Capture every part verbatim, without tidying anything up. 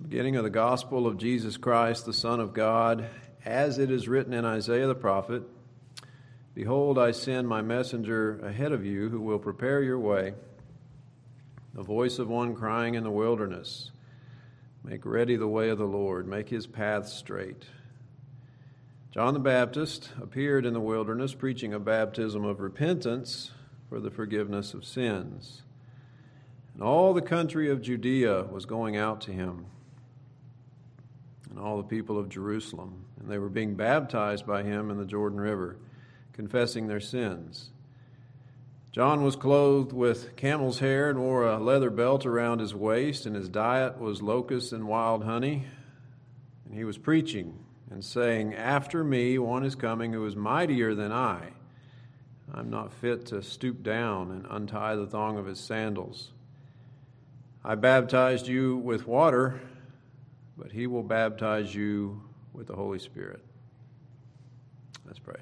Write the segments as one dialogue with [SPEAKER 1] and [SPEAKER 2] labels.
[SPEAKER 1] Beginning of the gospel of Jesus Christ, the Son of God, as it is written in Isaiah the prophet, "Behold, I send my messenger ahead of you who will prepare your way, the voice of one crying in the wilderness, make ready the way of the Lord, make his path straight." John the Baptist appeared in the wilderness preaching a baptism of repentance for the forgiveness of sins. And all the country of Judea was going out to him, and all the people of Jerusalem, and they were being baptized by him in the Jordan River, confessing their sins. John was clothed with camel's hair and wore a leather belt around his waist, and his diet was locusts and wild honey. And he was preaching and saying, "After me one is coming who is mightier than I. I'm not fit to stoop down and untie the thong of his sandals. I baptized you with water, but he will baptize you with the Holy Spirit." Let's pray.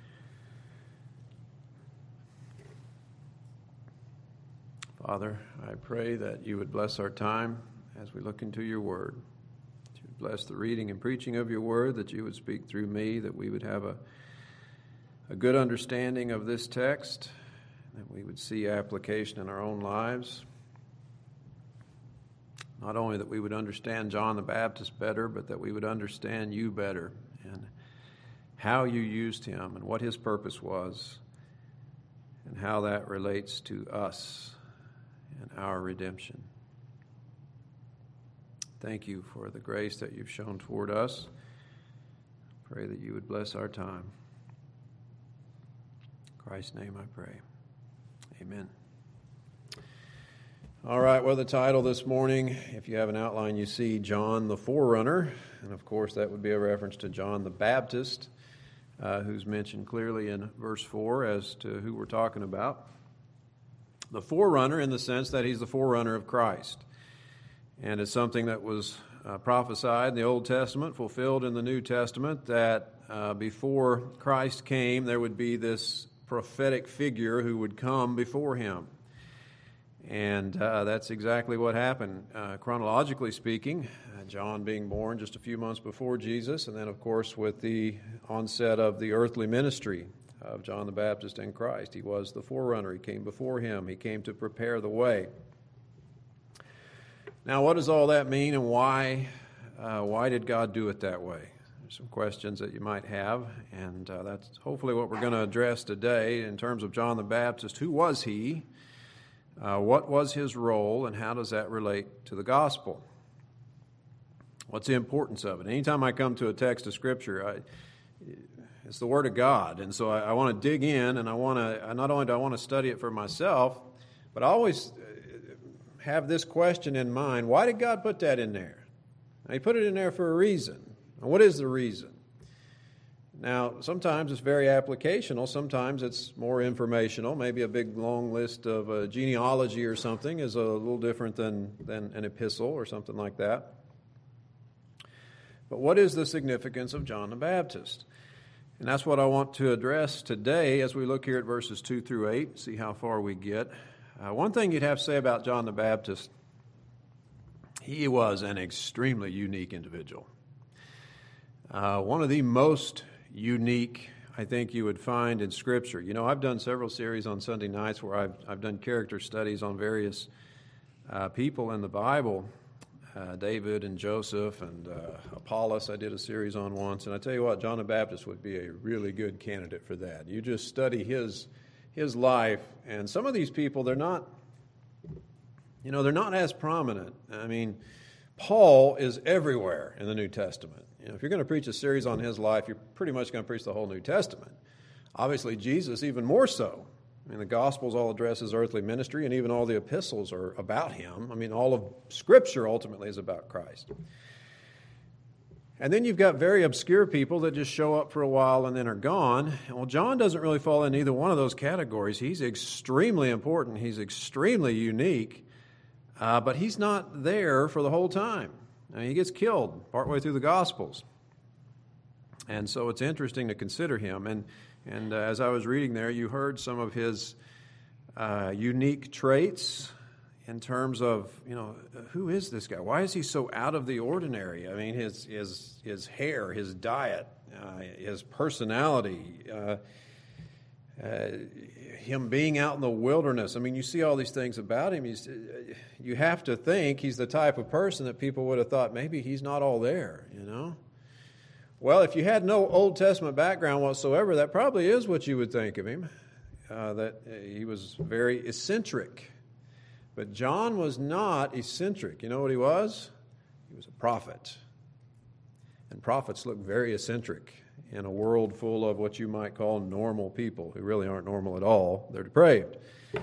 [SPEAKER 1] Father, I pray that you would bless our time as we look into your word. That you would bless the reading and preaching of your word, that you would speak through me, that we would have a, a good understanding of this text, that we would see application in our own lives. Not only that we would understand John the Baptist better, but that we would understand you better and how you used him and what his purpose was and how that relates to us and our redemption. Thank you for the grace that you've shown toward us. Pray that you would bless our time. In Christ's name I pray. Amen. All right, well, the title this morning, if you have an outline, you see John the Forerunner. And, of course, that would be a reference to John the Baptist, uh, who's mentioned clearly in verse four as to who we're talking about. The forerunner in the sense that he's the forerunner of Christ. And it's something that was uh, prophesied in the Old Testament, fulfilled in the New Testament, that uh, before Christ came, there would be this prophetic figure who would come before him. And uh, that's exactly what happened. Uh, chronologically speaking, uh, John being born just a few months before Jesus, and then, of course, with the onset of the earthly ministry of John the Baptist and Christ. He was the forerunner. He came before him. He came to prepare the way. Now, what does all that mean, and why, uh, why did God do it that way? There's some questions that you might have, and uh, that's hopefully what we're going to address today in terms of John the Baptist. Who was he? Uh, what was his role, and how does that relate to the gospel? What's the importance of it? Anytime I come to a text of Scripture, I, it's the Word of God, and so I, I want to dig in, and I want to. Not only do I want to study it for myself, but I always have this question in mind: why did God put that in there? Now, he put it in there for a reason. And what is the reason? Now, sometimes it's very applicational. Sometimes it's more informational. Maybe a big, long list of a genealogy or something is a little different than, than an epistle or something like that. But what is the significance of John the Baptist? And that's what I want to address today as we look here at verses two through eight, see how far we get. Uh, one thing you'd have to say about John the Baptist, he was an extremely unique individual. Uh, one of the most unique, I think, you would find in Scripture. You know, I've done several series on Sunday nights where I've I've done character studies on various uh, people in the Bible, uh, David and Joseph and uh, Apollos. I did a series on once, and I tell you what, John the Baptist would be a really good candidate for that. You just study his his life, and some of these people, they're not, you know, they're not as prominent. I mean, Paul is everywhere in the New Testament. You know, if you're going to preach a series on his life, you're pretty much going to preach the whole New Testament. Obviously, Jesus even more so. I mean, the Gospels all address his earthly ministry, and even all the epistles are about him. I mean, all of Scripture ultimately is about Christ. And then you've got very obscure people that just show up for a while and then are gone. Well, John doesn't really fall in either one of those categories. He's extremely important. He's extremely unique, uh, but he's not there for the whole time. I mean, he gets killed partway through the Gospels. And so it's interesting to consider him. And and uh, as I was reading there, you heard some of his uh, unique traits in terms of, you know, who is this guy? Why is he so out of the ordinary? I mean, his his his hair, his diet, uh, his personality, uh, uh, him being out in the wilderness. I mean, you see all these things about him. He's, you have to think he's the type of person that people would have thought maybe he's not all there, you know? Well, if you had no Old Testament background whatsoever, that probably is what you would think of him, uh, that he was very eccentric. But John was not eccentric. You know what he was? He was a prophet. And prophets look very eccentric in a world full of what you might call normal people who really aren't normal at all. They're depraved.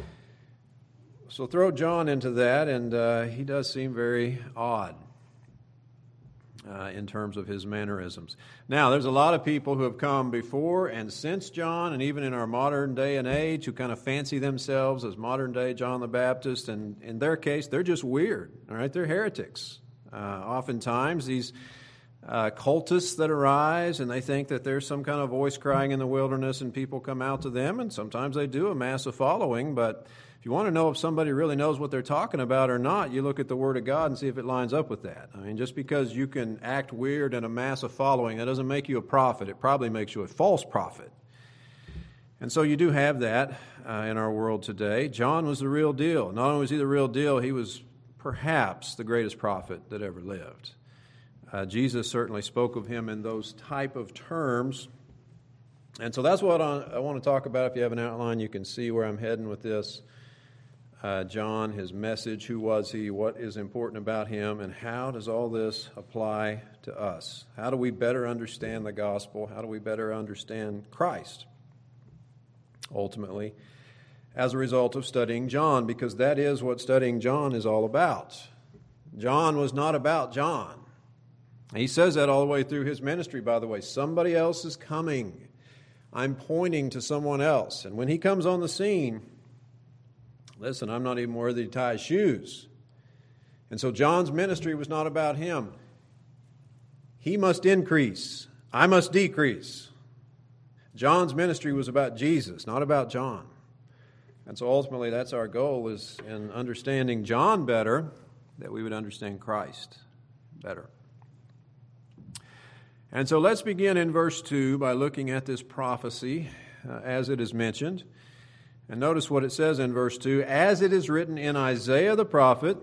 [SPEAKER 1] So throw John into that, and uh, he does seem very odd uh, in terms of his mannerisms. Now, there's a lot of people who have come before and since John, and even in our modern day and age, who kind of fancy themselves as modern-day John the Baptist, and in their case, they're just weird, all right? They're heretics. Uh, oftentimes, these uh, cultists that arise, and they think that there's some kind of voice crying in the wilderness, and people come out to them, and sometimes they do amass a following, but if you want to know if somebody really knows what they're talking about or not, you look at the Word of God and see if it lines up with that. I mean, just because you can act weird and amass a following, that doesn't make you a prophet. It probably makes you a false prophet. And so you do have that uh, in our world today. John was the real deal. Not only was he the real deal, he was perhaps the greatest prophet that ever lived. Uh, Jesus certainly spoke of him in those type of terms. And so that's what I, I want to talk about. If you have an outline, you can see where I'm heading with this. Uh, John, his message, who was he, what is important about him, and how does all this apply to us? How do we better understand the gospel? How do we better understand Christ? Ultimately, as a result of studying John, because that is what studying John is all about. John was not about John. He says that all the way through his ministry, by the way. Somebody else is coming. I'm pointing to someone else. And when he comes on the scene, listen, I'm not even worthy to tie his shoes. And so John's ministry was not about him. He must increase. I must decrease. John's ministry was about Jesus, not about John. And so ultimately that's our goal, is in understanding John better, that we would understand Christ better. And so let's begin in verse two by looking at this prophecy uh, as it is mentioned. And notice what it says in verse two. As it is written in Isaiah the prophet,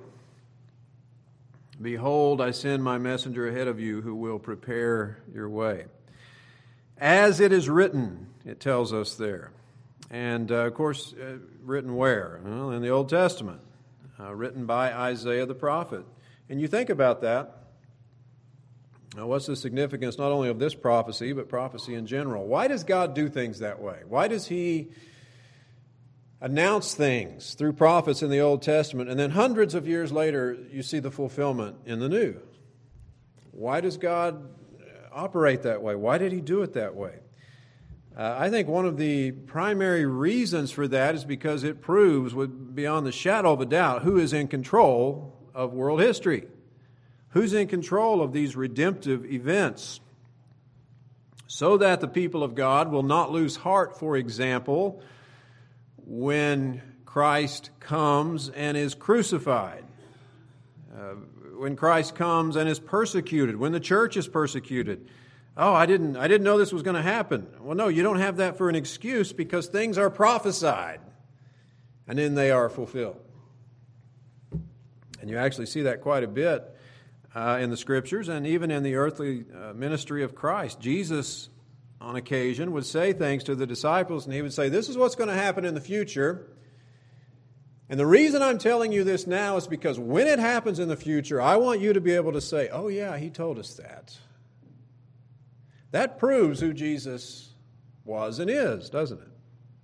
[SPEAKER 1] behold, I send my messenger ahead of you who will prepare your way. As it is written, it tells us there. And, uh, of course, uh, written where? Well, in the Old Testament, uh, written by Isaiah the prophet. And you think about that. Now, what's the significance not only of this prophecy, but prophecy in general? Why does God do things that way? Why does He announce things through prophets in the Old Testament, and then hundreds of years later, you see the fulfillment in the New? Why does God operate that way? Why did He do it that way? Uh, I think one of the primary reasons for that is because it proves, with beyond the shadow of a doubt, who is in control of world history. Who's in control of these redemptive events? So that the people of God will not lose heart, for example, when Christ comes and is crucified, uh, when Christ comes and is persecuted, when the church is persecuted. Oh, I didn't, I didn't know this was going to happen. Well, no, you don't have that for an excuse, because things are prophesied, and then they are fulfilled. And you actually see that quite a bit uh, in the Scriptures, and even in the earthly uh, ministry of Christ. Jesus, on occasion, would say things to the disciples, and He would say, this is what's going to happen in the future. And the reason I'm telling you this now is because when it happens in the future, I want you to be able to say, oh yeah, He told us that. That proves who Jesus was and is, doesn't it?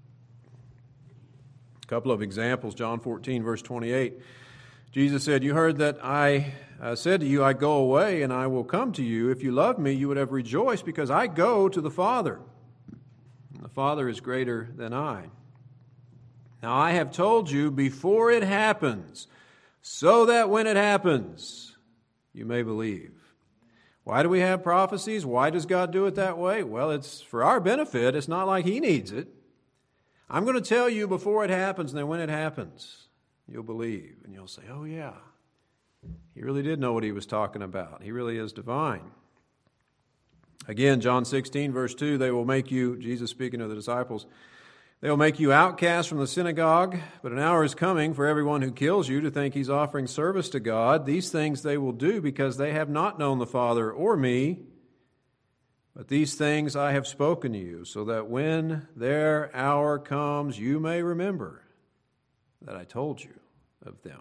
[SPEAKER 1] A couple of examples. John fourteen, verse twenty-eight. Jesus said, you heard that I uh, said to you, I go away and I will come to you. If you loved me, you would have rejoiced, because I go to the Father. And the Father is greater than I. Now I have told you before it happens, so that when it happens, you may believe. Why do we have prophecies? Why does God do it that way? Well, it's for our benefit. It's not like He needs it. I'm going to tell you before it happens, and then when it happens, you'll believe. And you'll say, oh yeah, he really did know what he was talking about. He really is divine. Again, John sixteen, verse two, they will make you, Jesus speaking to the disciples, they will make you outcasts from the synagogue, but an hour is coming for everyone who kills you to think he's offering service to God. These things they will do because they have not known the Father or me. But these things I have spoken to you, so that when their hour comes, you may remember that I told you of them.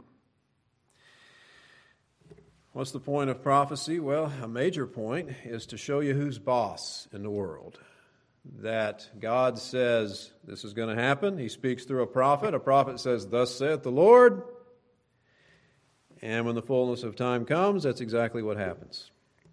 [SPEAKER 1] What's the point of prophecy? Well, a major point is to show you who's boss in the world. That God says this is going to happen. He speaks through a prophet. A prophet says, thus saith the Lord. And when the fullness of time comes, that's exactly what happens.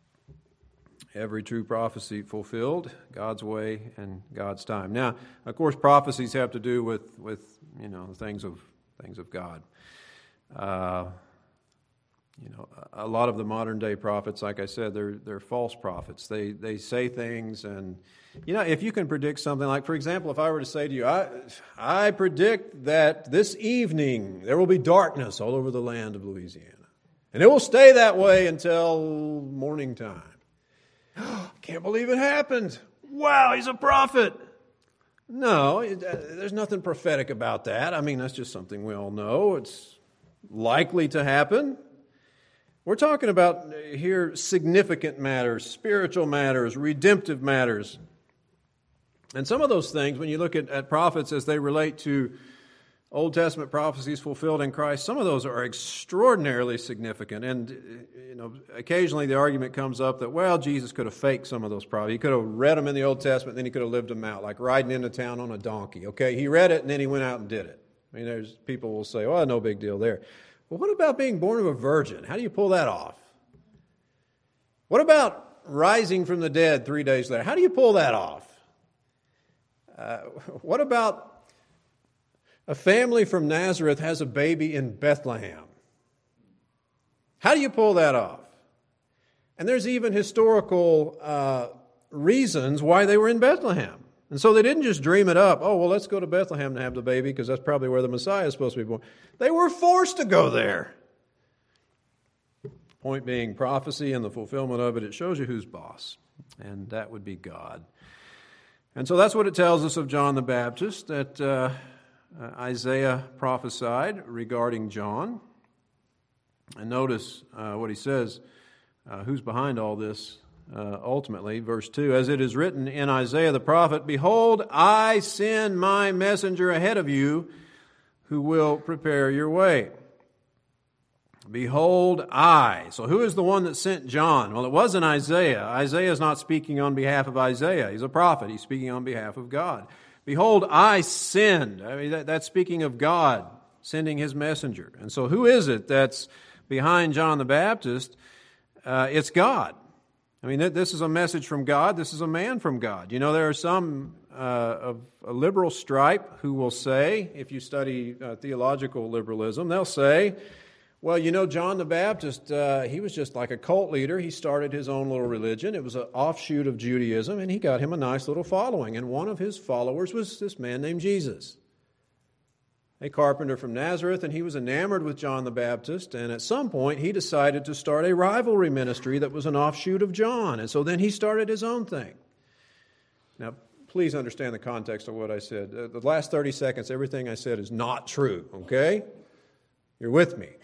[SPEAKER 1] Every true prophecy fulfilled, God's way and God's time. Now, of course, prophecies have to do with, with you know, things of things of God. Uh, you know, a lot of the modern day prophets, like I said, they're they're false prophets. They they say things, and you know, if you can predict something, like for example, if I were to say to you, I I predict that this evening there will be darkness all over the land of Louisiana, and it will stay that way until morning time. Can't believe it happened. Wow, he's a prophet. No, it, uh, there's nothing prophetic about that. I mean, that's just something we all know. It's likely to happen. We're talking about here significant matters, spiritual matters, redemptive matters. And some of those things, when you look at, at prophets as they relate to Old Testament prophecies fulfilled in Christ, some of those are extraordinarily significant. And, you know, occasionally the argument comes up that, well, Jesus could have faked some of those prophecies. He could have read them in the Old Testament, then he could have lived them out, like riding into town on a donkey. Okay, he read it, and then he went out and did it. I mean, there's people will say, well, no big deal there. Well, what about being born of a virgin? How do you pull that off? What about rising from the dead three days later? How do you pull that off? Uh, what about a family from Nazareth has a baby in Bethlehem? How do you pull that off? And there's even historical uh, reasons why they were in Bethlehem. And so they didn't just dream it up. Oh, well, let's go to Bethlehem to have the baby because that's probably where the Messiah is supposed to be born. They were forced to go there. Point being, prophecy and the fulfillment of it, it shows you who's boss. And that would be God. And so that's what it tells us of John the Baptist, that uh, Isaiah prophesied regarding John. And notice uh, what he says, uh, who's behind all this uh, ultimately. Verse two, as it is written in Isaiah the prophet, behold, I send my messenger ahead of you who will prepare your way. Behold, I. So who is the one that sent John? Well, it wasn't Isaiah. Isaiah is not speaking on behalf of Isaiah. He's a prophet. He's speaking on behalf of God. Behold, I send. I mean, that, that's speaking of God sending his messenger. And so who is it that's behind John the Baptist? Uh, it's God. I mean, this is a message from God. This is a man from God. You know, there are some uh, of a liberal stripe who will say, if you study uh, theological liberalism, they'll say, well, you know, John the Baptist, uh, he was just like a cult leader. He started his own little religion. It was an offshoot of Judaism, and he got him a nice little following. And one of his followers was this man named Jesus, a carpenter from Nazareth, and he was enamored with John the Baptist. And at some point, he decided to start a rivalry ministry that was an offshoot of John. And so then he started his own thing. Now, please understand the context of what I said. Uh, the last thirty seconds, everything I said is not true, okay? You're with me.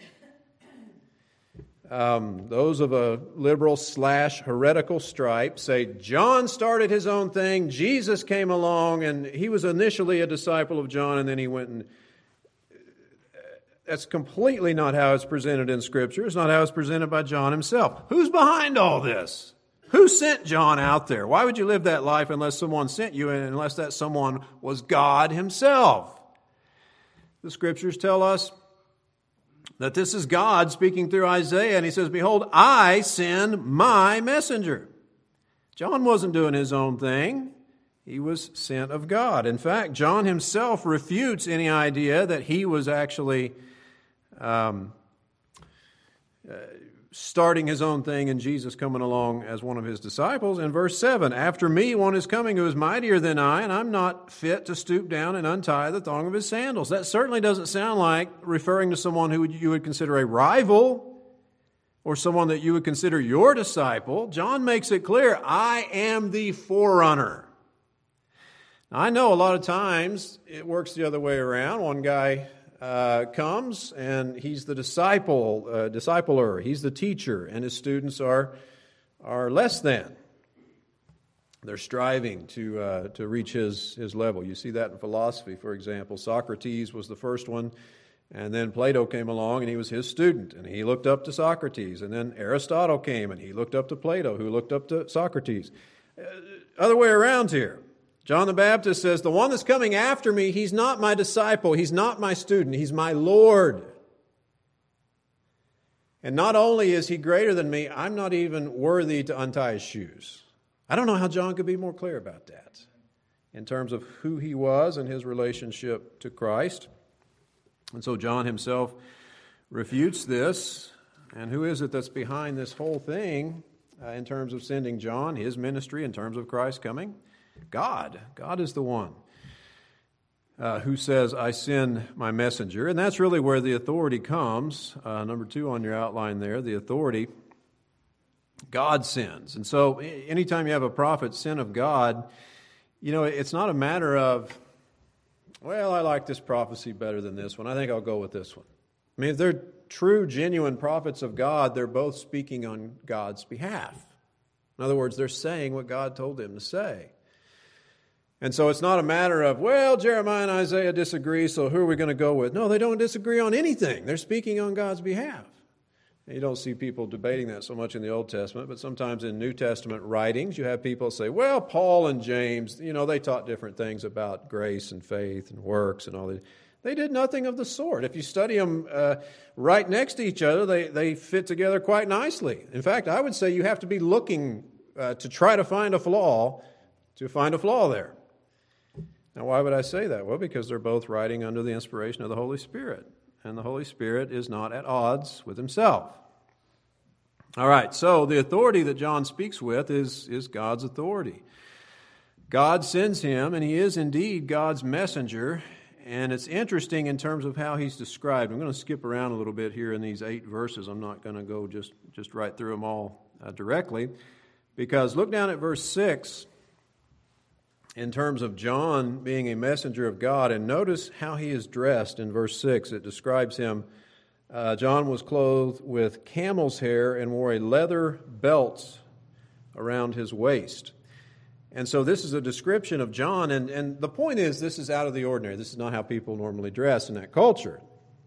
[SPEAKER 1] Um, those of a liberal slash heretical stripe say John started his own thing, Jesus came along, and he was initially a disciple of John, and then he went and... That's completely not how it's presented in Scripture. It's not how it's presented by John himself. Who's behind all this? Who sent John out there? Why would you live that life unless someone sent you and unless that someone was God himself? The Scriptures tell us that this is God speaking through Isaiah, and he says, behold, I send my messenger. John wasn't doing his own thing. He was sent of God. In fact, John himself refutes any idea that he was actually um, uh, starting his own thing and Jesus coming along as one of his disciples. In verse seven, after me one is coming who is mightier than I, and I'm not fit to stoop down and untie the thong of his sandals. That certainly doesn't sound like referring to someone who you would consider a rival or someone that you would consider your disciple. John makes it clear, I am the forerunner. Now, I know a lot of times it works the other way around. One guy Uh, comes and he's the disciple, uh, discipler. He's the teacher, and his students are are less than. They're striving to uh, to reach his his level. You see that in philosophy, for example. Socrates was the first one, and then Plato came along, and he was his student, and he looked up to Socrates. And then Aristotle came, and he looked up to Plato, who looked up to Socrates. Uh, other way around here. John the Baptist says, the one that's coming after me, he's not my disciple, he's not my student, he's my Lord. And not only is he greater than me, I'm not even worthy to untie his shoes. I don't know how John could be more clear about that in terms of who he was and his relationship to Christ. And so John himself refutes this. And who is it that's behind this whole thing uh, in terms of sending John, his ministry, in terms of Christ coming? God. God is the one uh, who says, I send my messenger. And that's really where the authority comes. Uh, number two on your outline there, the authority. God sends. And so anytime you have a prophet sent of God, you know, it's not a matter of, well, I like this prophecy better than this one. I think I'll go with this one. I mean, if they're true, genuine prophets of God, they're both speaking on God's behalf. In other words, they're saying what God told them to say. And so it's not a matter of, well, Jeremiah and Isaiah disagree, so who are we going to go with? No, they don't disagree on anything. They're speaking on God's behalf. And you don't see people debating that so much in the Old Testament, but sometimes in New Testament writings, you have people say, well, Paul and James, you know, they taught different things about grace and faith and works and all that. They did nothing of the sort. If you study them uh, right next to each other, they, they fit together quite nicely. In fact, I would say you have to be looking uh, to try to find a flaw to find a flaw there. Now, why would I say that? Well, because they're both writing under the inspiration of the Holy Spirit. And the Holy Spirit is not at odds with himself. All right, so the authority that John speaks with is, is God's authority. God sends him, and he is indeed God's messenger. And it's interesting in terms of how he's described. I'm going to skip around a little bit here in these eight verses. I'm not going to go just, just right through them all uh, directly. Because look down at verse six. In terms of John being a messenger of God, and notice how he is dressed in verse six. It describes him, uh, John was clothed with camel's hair and wore a leather belt around his waist. And so this is a description of John, and, and the point is this is out of the ordinary. This is not how people normally dress in that culture.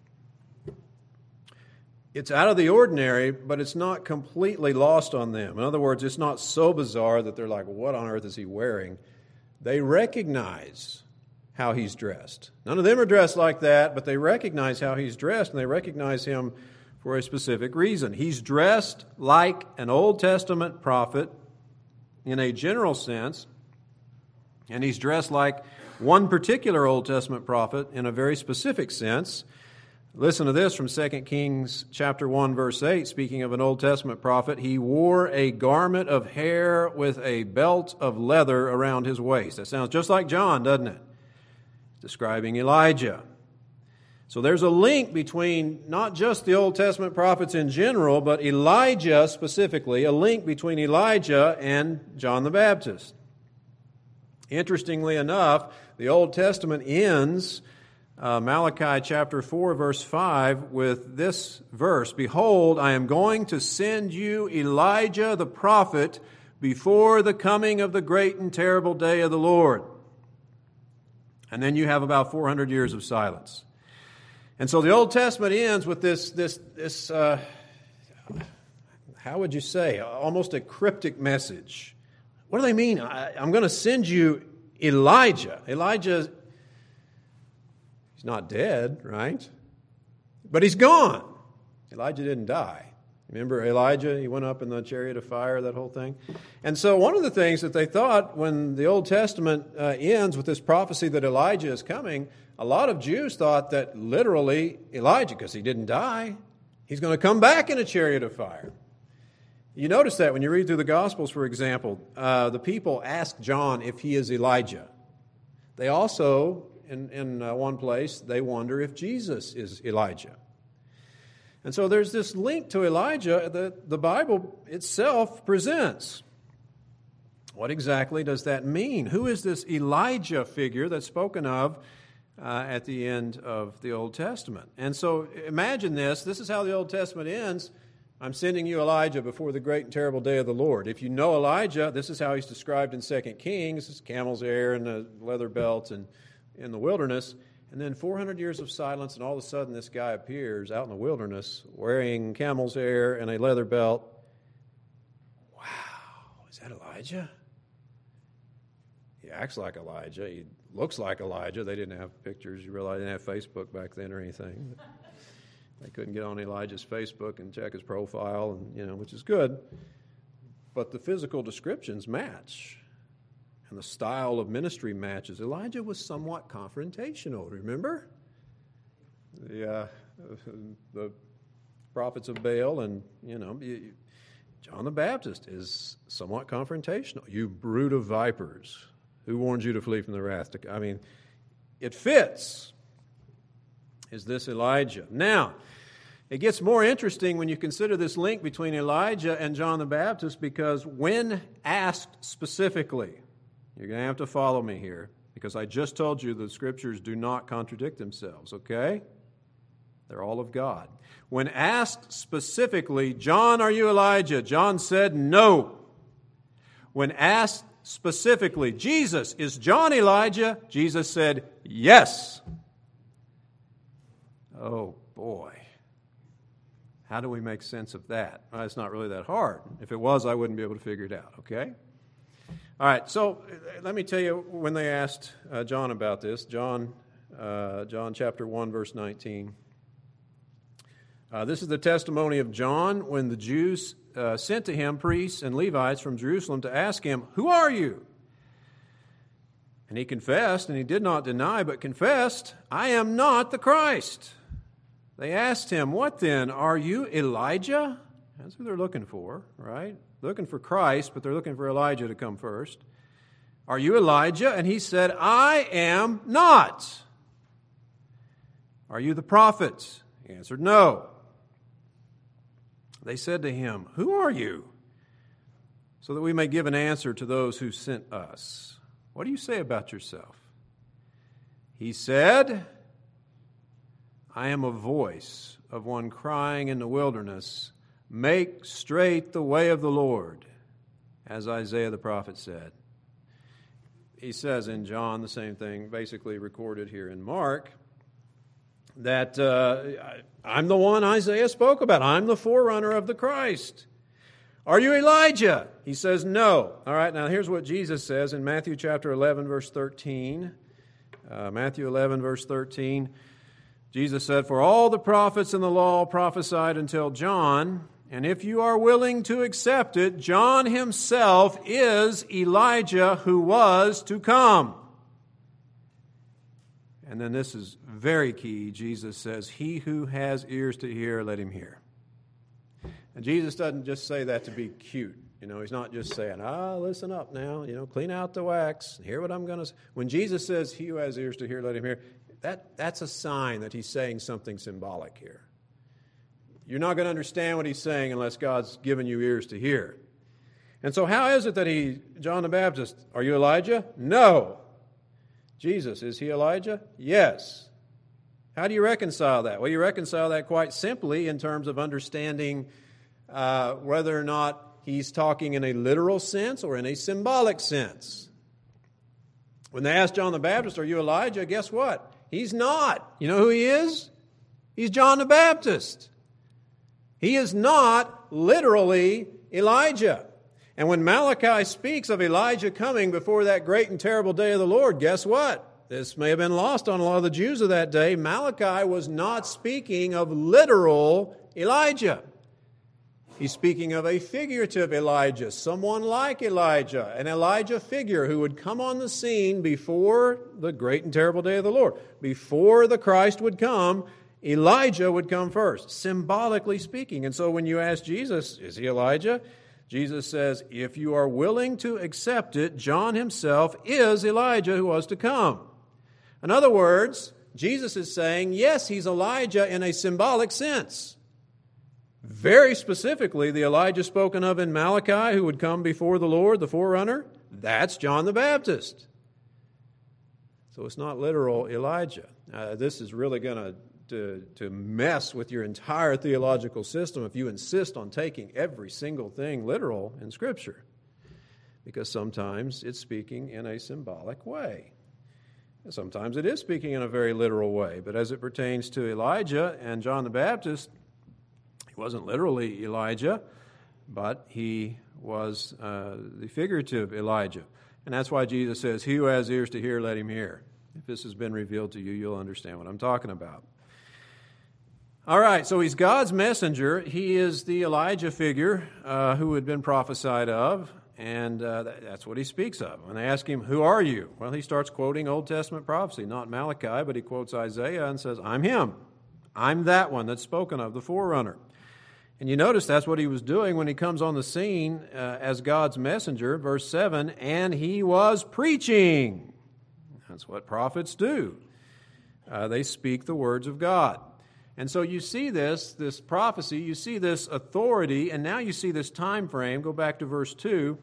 [SPEAKER 1] It's out of the ordinary, but it's not completely lost on them. In other words, it's not so bizarre that they're like, what on earth is he wearing? They recognize how he's dressed. None of them are dressed like that, but they recognize how he's dressed, and they recognize him for a specific reason. He's dressed like an Old Testament prophet in a general sense, and he's dressed like one particular Old Testament prophet in a very specific sense. Listen to this from Second Kings chapter one, verse eight. Speaking of an Old Testament prophet, he wore a garment of hair with a belt of leather around his waist. That sounds just like John, doesn't it? Describing Elijah. So there's a link between not just the Old Testament prophets in general, but Elijah specifically, a link between Elijah and John the Baptist. Interestingly enough, the Old Testament ends Uh, Malachi chapter four, verse five, with this verse, Behold, I am going to send you Elijah the prophet before the coming of the great and terrible day of the Lord. And then you have about four hundred years of silence. And so the Old Testament ends with this, this, this uh, how would you say, almost a cryptic message. What do they mean? I, I'm going to send you Elijah. Elijah not dead, right? But he's gone. Elijah didn't die. Remember Elijah? He went up in the chariot of fire, that whole thing. And so one of the things that they thought when the Old Testament uh, ends with this prophecy that Elijah is coming, a lot of Jews thought that literally Elijah, because he didn't die, He's going to come back in a chariot of fire. You notice that when you read through the Gospels, for example, uh, the people ask John if he is Elijah. They also, in, in uh, one place, they wonder if Jesus is Elijah. And so there's this link to Elijah that the Bible itself presents. What exactly does that mean? Who is this Elijah figure that's spoken of uh, at the end of the Old Testament? And so imagine this. This is how the Old Testament ends. I'm sending you Elijah before the great and terrible day of the Lord. If you know Elijah, this is how he's described in Second Kings. It's camel's hair and a leather belt and in the wilderness. And then four hundred years of silence, and all of a sudden this guy appears out in the wilderness wearing camel's hair and a leather belt. Wow, is that Elijah? He acts like Elijah. He looks like Elijah. They didn't have pictures. You realize they didn't have Facebook back then or anything. They couldn't get on Elijah's Facebook and check his profile, and you know, which is good. But the physical descriptions match, and the style of ministry matches. Elijah was somewhat confrontational. Remember the uh, the prophets of Baal, and you know, John the Baptist is somewhat confrontational. You brood of vipers, who warned you to flee from the wrath to come? I mean, it fits. Is this Elijah? Now, it gets more interesting when you consider this link between Elijah and John the Baptist, because when asked specifically, you're going to have to follow me here, because I just told you the Scriptures do not contradict themselves, okay? They're all of God. When asked specifically, John, are you Elijah? John said no. When asked specifically, Jesus, is John Elijah? Jesus said yes. Oh, boy. How do we make sense of that? Well, it's not really that hard. If it was, I wouldn't be able to figure it out, okay? All right, so let me tell you when they asked uh, John about this, John, uh, John chapter one, verse nineteen. Uh, this is the testimony of John when the Jews uh, sent to him priests and Levites from Jerusalem to ask him, who are you? And he confessed, and he did not deny, but confessed, I am not the Christ. They asked him, what then? Are you Elijah? That's who they're looking for, right? They're looking for Christ, but they're looking for Elijah to come first. Are you Elijah? And he said, I am not. Are you the prophet? He answered, no. They said to him, who are you? So that we may give an answer to those who sent us. What do you say about yourself? He said, I am a voice of one crying in the wilderness, make straight the way of the Lord, as Isaiah the prophet said. He says in John the same thing, basically recorded here in Mark, that uh, I'm the one Isaiah spoke about. I'm the forerunner of the Christ. Are you Elijah? He says, no. All right, now here's what Jesus says in Matthew chapter eleven, verse thirteen. Uh, Matthew eleven, verse thirteen. Jesus said, for all the prophets in the law prophesied until John, and if you are willing to accept it, John himself is Elijah who was to come. And then this is very key. Jesus says, he who has ears to hear, let him hear. And Jesus doesn't just say that to be cute. You know, he's not just saying, ah, listen up now, you know, clean out the wax, hear what I'm going to say. When Jesus says, he who has ears to hear, let him hear, that, that's a sign that he's saying something symbolic here. You're not going to understand what he's saying unless God's given you ears to hear. And so how is it that he, John the Baptist, are you Elijah? No. Jesus, is he Elijah? Yes. How do you reconcile that? Well, you reconcile that quite simply in terms of understanding uh, whether or not he's talking in a literal sense or in a symbolic sense. When they asked John the Baptist, are you Elijah? Guess what? He's not. You know who he is? He's John the Baptist. He is not literally Elijah. And when Malachi speaks of Elijah coming before that great and terrible day of the Lord, guess what? This may have been lost on a lot of the Jews of that day. Malachi was not speaking of literal Elijah. He's speaking of a figurative Elijah, someone like Elijah, an Elijah figure who would come on the scene before the great and terrible day of the Lord. Before the Christ would come, Elijah would come first, symbolically speaking. And so when you ask Jesus, is he Elijah? Jesus says, if you are willing to accept it, John himself is Elijah who was to come. In other words, Jesus is saying, yes, he's Elijah in a symbolic sense. Very specifically, the Elijah spoken of in Malachi who would come before the Lord, the forerunner, that's John the Baptist. So it's not literal Elijah. Uh, this is really going to To, to mess with your entire theological system if you insist on taking every single thing literal in Scripture, because sometimes it's speaking in a symbolic way. Sometimes it is speaking in a very literal way, but as it pertains to Elijah and John the Baptist, he wasn't literally Elijah, but he was uh, the figurative Elijah. And that's why Jesus says, he who has ears to hear, let him hear. If this has been revealed to you, you'll understand what I'm talking about. All right, so he's God's messenger. He is the Elijah figure uh, who had been prophesied of, and uh, that's what he speaks of. When they ask him, who are you? Well, he starts quoting Old Testament prophecy, not Malachi, but he quotes Isaiah and says, I'm him. I'm that one that's spoken of, the forerunner. And you notice that's what he was doing when he comes on the scene uh, as God's messenger, verse seven, and he was preaching. That's what prophets do. Uh, they speak the words of God. And so you see this, this prophecy, you see this authority, and now you see this time frame. Go back to verse two.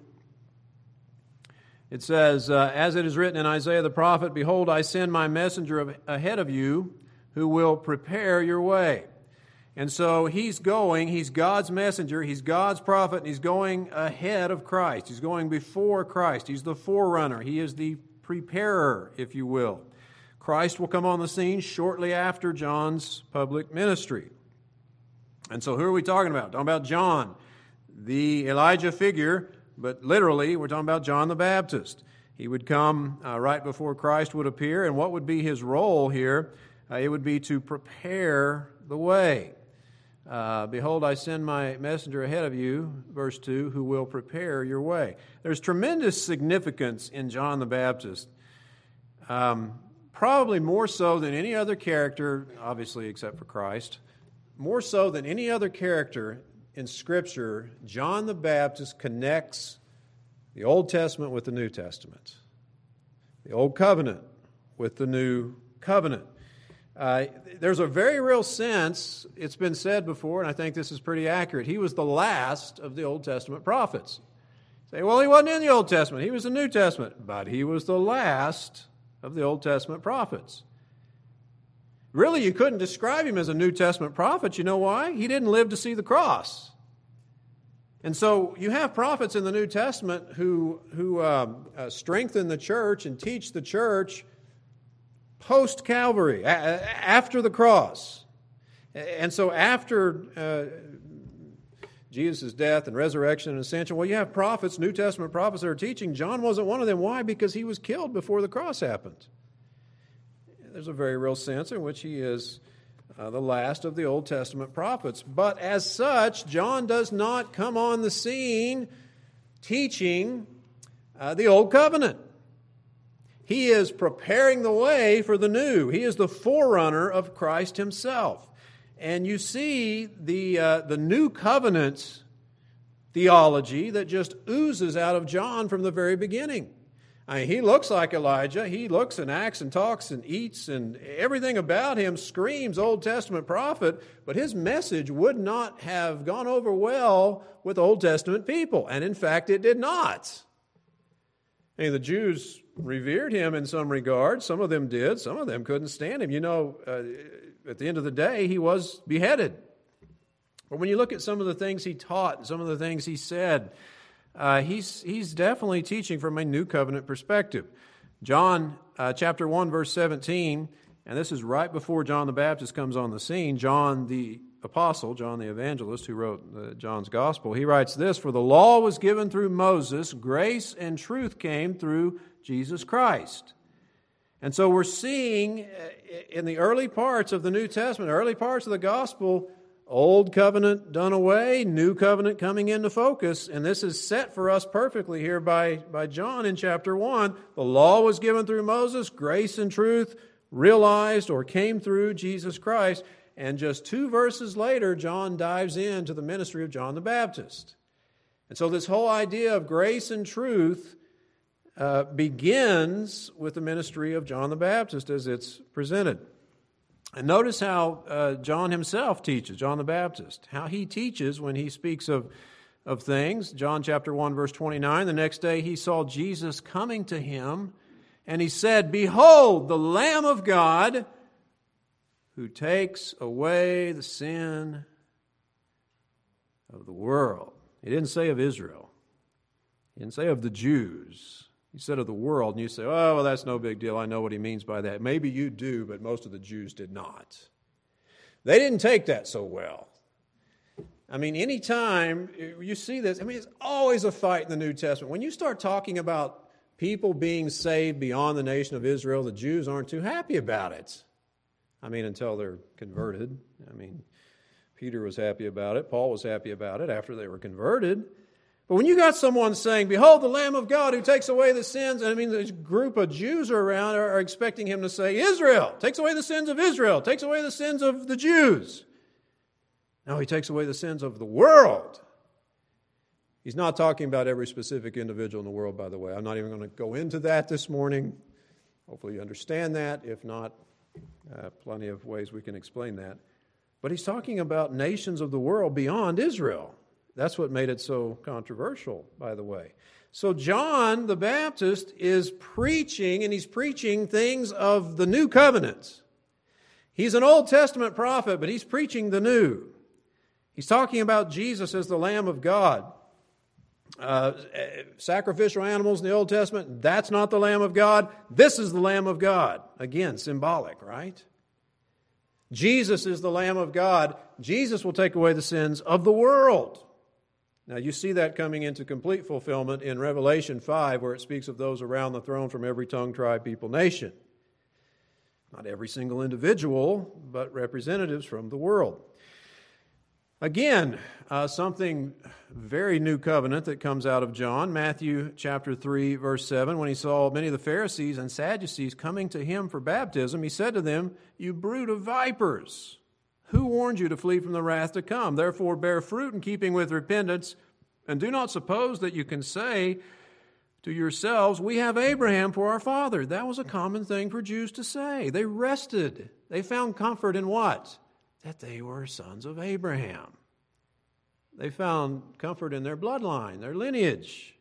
[SPEAKER 1] It says, uh, as it is written in Isaiah the prophet, behold, I send my messenger of, ahead of you who will prepare your way. And so he's going, he's God's messenger, he's God's prophet, and he's going ahead of Christ. He's going before Christ. He's the forerunner. He is the preparer, if you will. Christ will come on the scene shortly after John's public ministry. And so who are we talking about? Talking about John, the Elijah figure, but literally we're talking about John the Baptist. He would come uh, right before Christ would appear, and what would be his role here? Uh, it would be to prepare the way. Uh, Behold, I send my messenger ahead of you, verse two, who will prepare your way. There's tremendous significance in John the Baptist. Um, Probably more so than any other character, obviously except for Christ, more so than any other character in Scripture, John the Baptist connects the Old Testament with the New Testament, the Old Covenant with the New Covenant. Uh, there's a very real sense, it's been said before, and I think this is pretty accurate, he was the last of the Old Testament prophets. Say, well, he wasn't in the Old Testament, he was in the New Testament, but he was the last of the Old Testament prophets. Really, you couldn't describe him as a New Testament prophet. You know why? He didn't live to see the cross. And so you have prophets in the New Testament who, who uh, uh, strengthen the church and teach the church post-Calvary, a- after the cross. And so after uh, Jesus' death and resurrection and ascension, well, you have prophets, New Testament prophets that are teaching. John wasn't one of them. Why? Because he was killed before the cross happened. There's a very real sense in which he is uh, the last of the Old Testament prophets. But as such, John does not come on the scene teaching uh, the Old Covenant. He is preparing the way for the new. He is the forerunner of Christ himself. And you see the uh, the new covenant theology that just oozes out of John from the very beginning. I mean, he looks like Elijah. He looks and acts and talks and eats, and everything about him screams Old Testament prophet, but his message would not have gone over well with Old Testament people. And in fact, it did not. I mean, the Jews revered him in some regard. Some of them did. Some of them couldn't stand him. You know, uh, at the end of the day, he was beheaded. But when you look at some of the things he taught and some of the things he said, uh, he's he's definitely teaching from a new covenant perspective. John uh, chapter one, verse seventeen, and this is right before John the Baptist comes on the scene. John the apostle, John the evangelist, who wrote uh, John's gospel, he writes this: "For the law was given through Moses, grace and truth came through Jesus Christ." And so we're seeing in the early parts of the New Testament, early parts of the gospel, Old covenant done away, new covenant coming into focus. And this is set for us perfectly here by, by John in chapter one. The law was given through Moses, grace and truth realized or came through Jesus Christ. And just two verses later, John dives into the ministry of John the Baptist. And so this whole idea of grace and truth uh, begins with the ministry of John the Baptist as it's presented. And notice how uh, John himself teaches, John the Baptist, how he teaches when he speaks of, of things. John chapter one, verse twenty-nine, the next day he saw Jesus coming to him, and he said, "Behold, the Lamb of God who takes away the sin of the world." He didn't say of Israel. He didn't say of the Jews. He said of the world. And you say, "Oh, well, that's no big deal. I know what he means by that." Maybe you do, but most of the Jews did not. They didn't take that so well. I mean, anytime you see this, I mean, it's always a fight in the New Testament. When you start talking about people being saved beyond the nation of Israel, the Jews aren't too happy about it. I mean, until they're converted. I mean, Peter was happy about it. Paul was happy about it after they were converted. But when you got someone saying, "Behold, the Lamb of God who takes away the sins," I mean, this group of Jews are around are, are expecting him to say, "Israel, takes away the sins of Israel, takes away the sins of the Jews." No, he takes away the sins of the world. He's not talking about every specific individual in the world, by the way. I'm not even going to go into that this morning. Hopefully you understand that. If not, uh, plenty of ways we can explain that. But he's talking about nations of the world beyond Israel. That's what made it so controversial, by the way. So John the Baptist is preaching, and he's preaching things of the new covenant. He's an Old Testament prophet, but he's preaching the new. He's talking about Jesus as the Lamb of God. Uh, sacrificial animals in the Old Testament, that's not the Lamb of God. This is the Lamb of God. Again, symbolic, right? Jesus is the Lamb of God. Jesus will take away the sins of the world. Now, you see that coming into complete fulfillment in Revelation five, where it speaks of those around the throne from every tongue, tribe, people, nation. Not every single individual, but representatives from the world. Again, uh, something very new covenant that comes out of John, Matthew chapter three, verse seven. When he saw many of the Pharisees and Sadducees coming to him for baptism, he said to them, "You brood of vipers, who warned you to flee from the wrath to come? Therefore bear fruit in keeping with repentance, and do not suppose that you can say to yourselves, 'We have Abraham for our father.'" That was a common thing for Jews to say. They rested. They found comfort in what? That they were sons of Abraham. They found comfort in their bloodline, their lineage.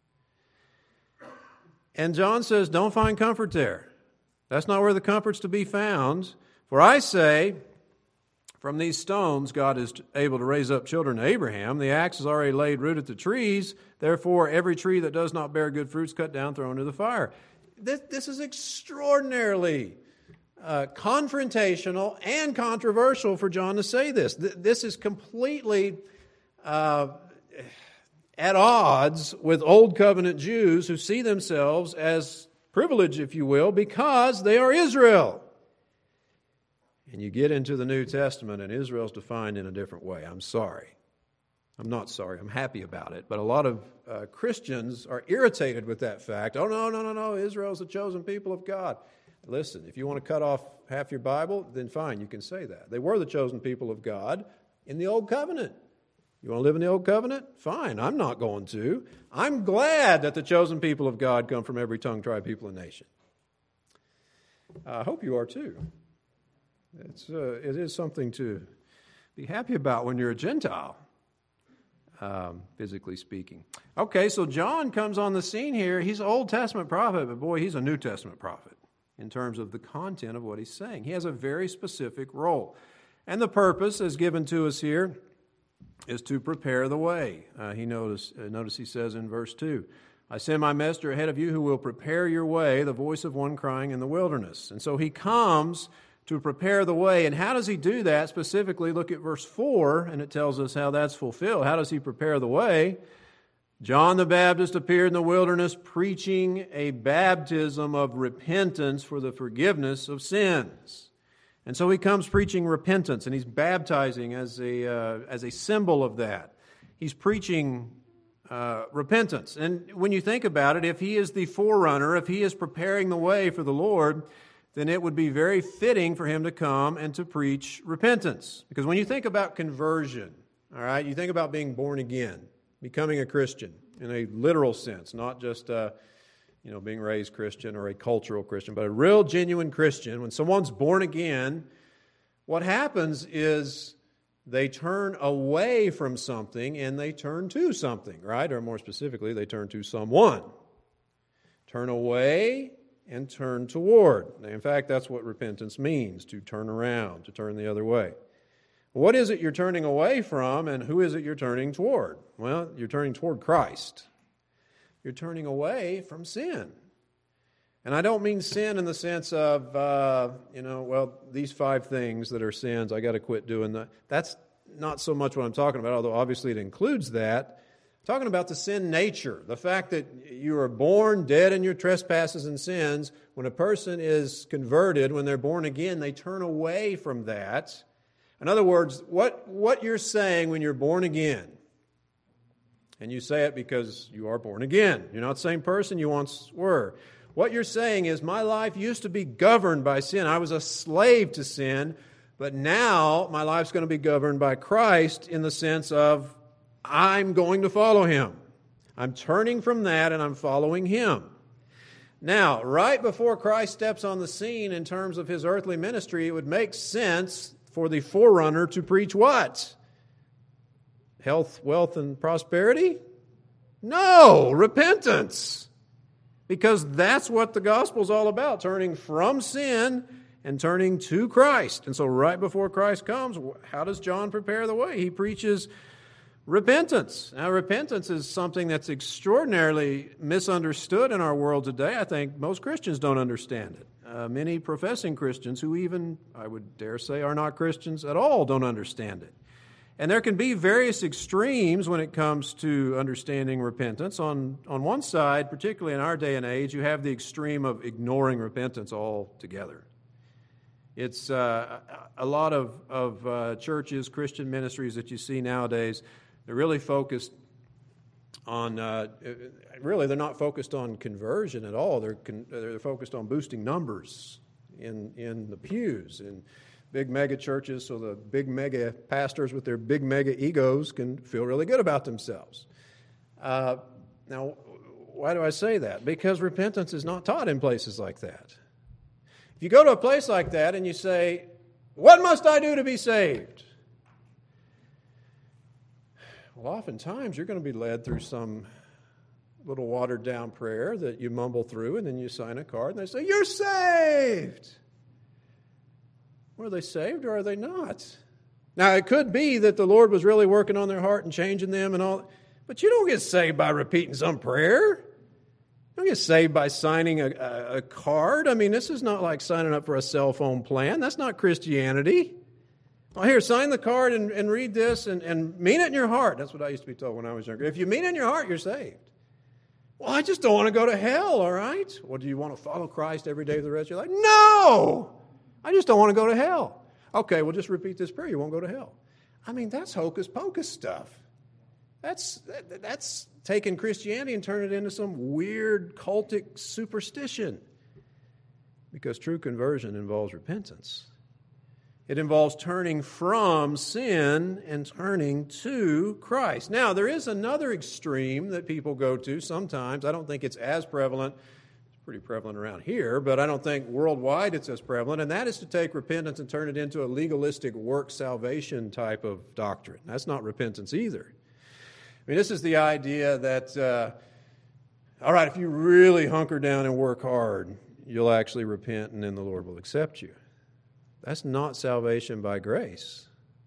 [SPEAKER 1] And John says, don't find comfort there. That's not where the comfort's to be found. For I say, from these stones God is able to raise up children to Abraham. The axe is already laid root at the trees. Therefore, every tree that does not bear good fruits cut down, thrown into the fire. This, this is extraordinarily Uh, confrontational and controversial for John to say this. Th- this is completely uh, at odds with Old Covenant Jews who see themselves as privileged, if you will, because they are Israel. And you get into the New Testament and Israel's defined in a different way. I'm sorry. I'm not sorry. I'm happy about it. But a lot of uh, Christians are irritated with that fact. Oh, no, no, no, no. Israel's the chosen people of God. Listen, if you want to cut off half your Bible, then fine, you can say that. They were the chosen people of God in the Old Covenant. You want to live in the Old Covenant? Fine, I'm not going to. I'm glad that the chosen people of God come from every tongue, tribe, people, and nation. I hope you are too. It's, uh, it is something to be happy about when you're a Gentile, um, physically speaking. Okay, so John comes on the scene here. He's an Old Testament prophet, but boy, he's a New Testament prophet in terms of the content of what he's saying. He has a very specific role. And the purpose, as given to us here, is to prepare the way. Uh, he notice, uh, notice he says in verse two, "I send my messenger ahead of you who will prepare your way, the voice of one crying in the wilderness." And so he comes to prepare the way. And how does he do that? Specifically, look at verse four, and it tells us how that's fulfilled. How does he prepare the way? John the Baptist appeared in the wilderness preaching a baptism of repentance for the forgiveness of sins. And so he comes preaching repentance, and he's baptizing as a, uh, as a symbol of that. He's preaching uh, repentance. And when you think about it, if he is the forerunner, if he is preparing the way for the Lord, then it would be very fitting for him to come and to preach repentance. Because when you think about conversion, all right, you think about being born again, becoming a Christian in a literal sense, not just uh, you know, being raised Christian or a cultural Christian, but a real genuine Christian. When someone's born again, what happens is they turn away from something and they turn to something, right? Or more specifically, they turn to someone. Turn away and turn toward. In fact, that's what repentance means, to turn around, to turn the other way. What is it you're turning away from, and who is it you're turning toward? Well, you're turning toward Christ. You're turning away from sin. And I don't mean sin in the sense of, uh, you know, well, these five things that are sins, I got to quit doing that. That's not so much what I'm talking about, although obviously it includes that. I'm talking about the sin nature, the fact that you are born dead in your trespasses and sins. When a person is converted, when they're born again, they turn away from that. In other words, what, what you're saying when you're born again, and you say it because you are born again. You're not the same person you once were. What you're saying is, my life used to be governed by sin. I was a slave to sin, but now my life's going to be governed by Christ in the sense of I'm going to follow Him. I'm turning from that and I'm following Him. Now, right before Christ steps on the scene in terms of His earthly ministry, it would make sense for the forerunner to preach what? Health, wealth, and prosperity? No, repentance. Because that's what the gospel's all about, turning from sin and turning to Christ. And so right before Christ comes, how does John prepare the way? He preaches repentance. Now, repentance is something that's extraordinarily misunderstood in our world today. I think most Christians don't understand it. Uh, many professing Christians who even, I would dare say, are not Christians at all don't understand it. And there can be various extremes when it comes to understanding repentance. On, on one side, particularly in our day and age, you have the extreme of ignoring repentance altogether. It's uh, a lot of, of uh, churches, Christian ministries that you see nowadays, they're really focused on, uh, really they're not focused on conversion at all. They're, con- they're focused on boosting numbers in, in the pews and big mega churches, so the big mega pastors with their big mega egos can feel really good about themselves. Uh, now, why do I say that? Because repentance is not taught in places like that. If you go to a place like that and you say, what must I do to be saved? Well, oftentimes you're going to be led through some little watered down prayer that you mumble through, and then you sign a card and they say, you're saved. Well, are they saved or are they not? Now, it could be that the Lord was really working on their heart and changing them and all, but you don't get saved by repeating some prayer. You don't get saved by signing a, a, a card. I mean, this is not like signing up for a cell phone plan. That's not Christianity. Well, here, sign the card and, and read this and, and mean it in your heart. That's what I used to be told when I was younger. If you mean it in your heart, you're saved. Well, I just don't want to go to hell, all right? Well, do you want to follow Christ every day for the rest of your life? No! I just don't want to go to hell. Okay, well, just repeat this prayer. You won't go to hell. I mean, that's hocus pocus stuff. That's that, that's taking Christianity and turning it into some weird cultic superstition. Because true conversion involves repentance. It involves turning from sin and turning to Christ. Now, there is another extreme that people go to sometimes. I don't think it's as prevalent. Pretty prevalent around here, but I don't think worldwide it's as prevalent, and that is to take repentance and turn it into a legalistic work salvation type of doctrine. That's not repentance either. I mean, this is the idea that, uh, all right, if you really hunker down and work hard, you'll actually repent and then the Lord will accept you. That's not salvation by grace.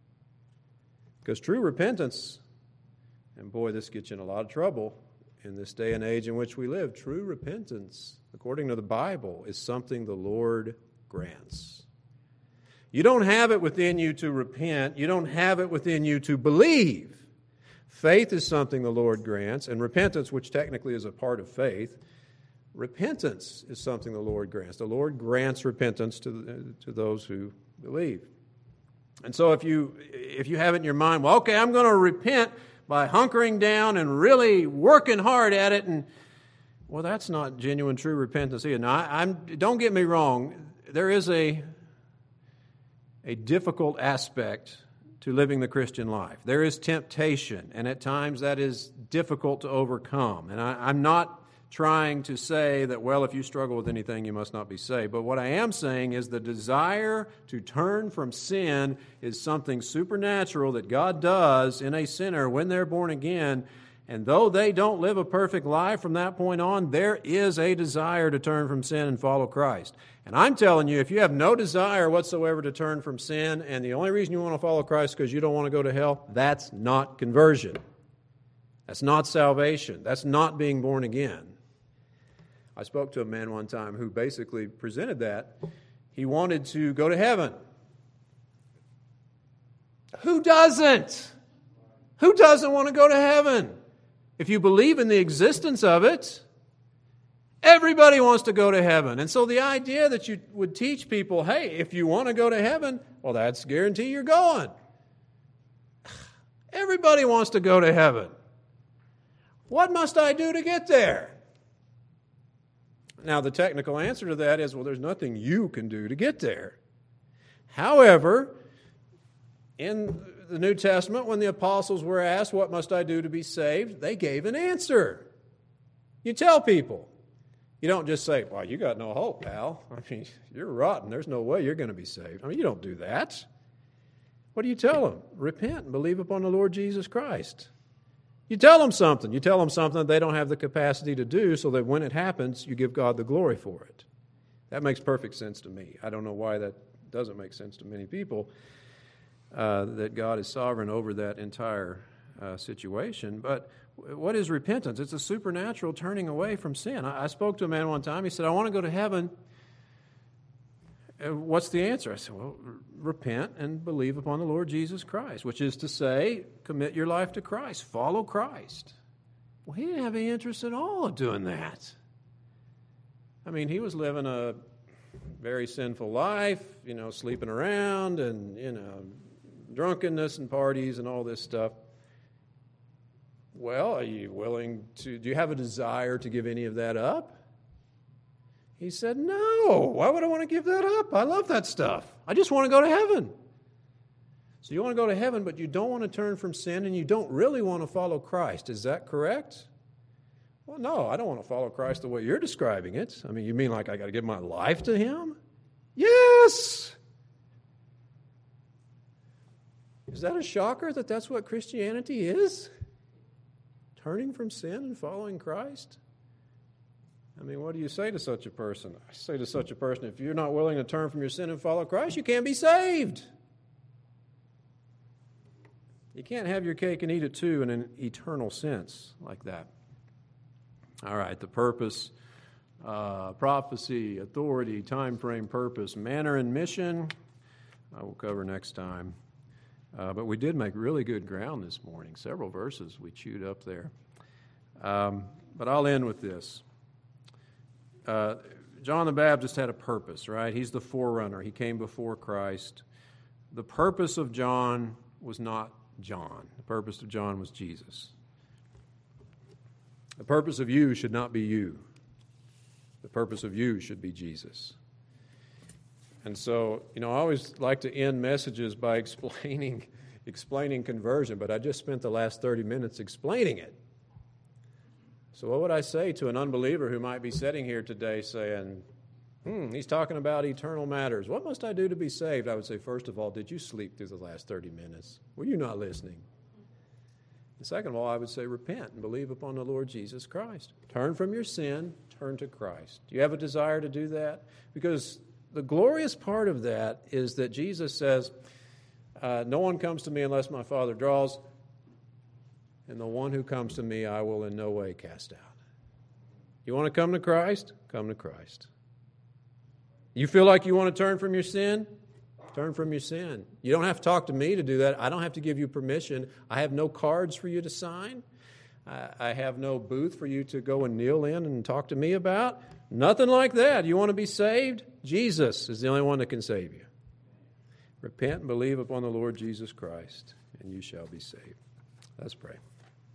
[SPEAKER 1] Because true repentance, and boy, this gets you in a lot of trouble, in this day and age in which we live, true repentance, according to the Bible, is something the Lord grants. You don't have it within you to repent. You don't have it within you to believe. Faith is something the Lord grants, and repentance, which technically is a part of faith, repentance is something the Lord grants. The Lord grants repentance to, to those who believe. And so if you, if you have it in your mind, well, okay, I'm going to repent by hunkering down and really working hard at it, and well, that's not genuine, true repentance either. Now, I, I'm, don't get me wrong. there is a, a difficult aspect to living the Christian life. There is temptation, and at times that is difficult to overcome. And I, I'm not trying to say that, well, if you struggle with anything, you must not be saved. But what I am saying is the desire to turn from sin is something supernatural that God does in a sinner when they're born again. And though they don't live a perfect life from that point on, there is a desire to turn from sin and follow Christ. And I'm telling you, if you have no desire whatsoever to turn from sin, and the only reason you want to follow Christ is because you don't want to go to hell, that's not conversion. That's not salvation. That's not being born again. I spoke to a man one time who basically presented that. He wanted to go to heaven. Who doesn't? Who doesn't want to go to heaven? If you believe in the existence of it, everybody wants to go to heaven. And so the idea that you would teach people, hey, if you want to go to heaven, well, that's guarantee you're going. Everybody wants to go to heaven. What must I do to get there? Now, the technical answer to that is, well, there's nothing you can do to get there. However, in the New Testament, when the apostles were asked, what must I do to be saved? They gave an answer. You tell people. You don't just say, well, you got no hope, pal. I mean, you're rotten. There's no way you're going to be saved. I mean, you don't do that. What do you tell them? Repent and believe upon the Lord Jesus Christ. You tell them something. You tell them something that they don't have the capacity to do, so that when it happens, you give God the glory for it. That makes perfect sense to me. I don't know why that doesn't make sense to many people, uh, that God is sovereign over that entire uh, situation. But what is repentance? It's a supernatural turning away from sin. I, I spoke to a man one time. He said, I want to go to heaven. Uh, what's the answer? I said, well, repent and believe upon the Lord Jesus Christ, which is to say, commit your life to Christ. Follow Christ. Well, he didn't have any interest at all of doing that. I mean, he was living a very sinful life, you know, sleeping around and, you know, drunkenness and parties and all this stuff. Well, are you willing to, do you have a desire to give any of that up? He said, no. Why would I want to give that up? I love that stuff. I just want to go to heaven. So you want to go to heaven, but you don't want to turn from sin, and you don't really want to follow Christ. Is that correct? Well, no, I don't want to follow Christ the way you're describing it. I mean, you mean like I got to give my life to Him? Yes. Is that a shocker that that's what Christianity is? Turning from sin and following Christ? I mean, what do you say to such a person? I say to such a person, if you're not willing to turn from your sin and follow Christ, you can't be saved. You can't have your cake and eat it too in an eternal sense like that. All right, the purpose, uh, prophecy, authority, time frame, purpose, manner, and mission, I will cover next time. Uh, but we did make really good ground this morning. Several verses we chewed up there. Um, but I'll end with this. Uh, John the Baptist had a purpose, right? He's the forerunner. He came before Christ. The purpose of John was not John. The purpose of John was Jesus. The purpose of you should not be you. The purpose of you should be Jesus. And so, you know, I always like to end messages by explaining explaining conversion, but I just spent the last thirty minutes explaining it. So what would I say to an unbeliever who might be sitting here today saying, hmm, he's talking about eternal matters. What must I do to be saved? I would say, first of all, did you sleep through the last thirty minutes? Were you not listening? And second of all, I would say, repent and believe upon the Lord Jesus Christ. Turn from your sin, turn to Christ. Do you have a desire to do that? Because the glorious part of that is that Jesus says, uh, no one comes to me unless my Father draws, and the one who comes to me I will in no way cast out. You want to come to Christ? Come to Christ. You feel like you want to turn from your sin? Turn from your sin. You don't have to talk to me to do that. I don't have to give you permission. I have no cards for you to sign. I have no booth for you to go and kneel in and talk to me about. Nothing like that. You want to be saved? Jesus is the only one that can save you. Repent and believe upon the Lord Jesus Christ, and you shall be saved. Let's pray.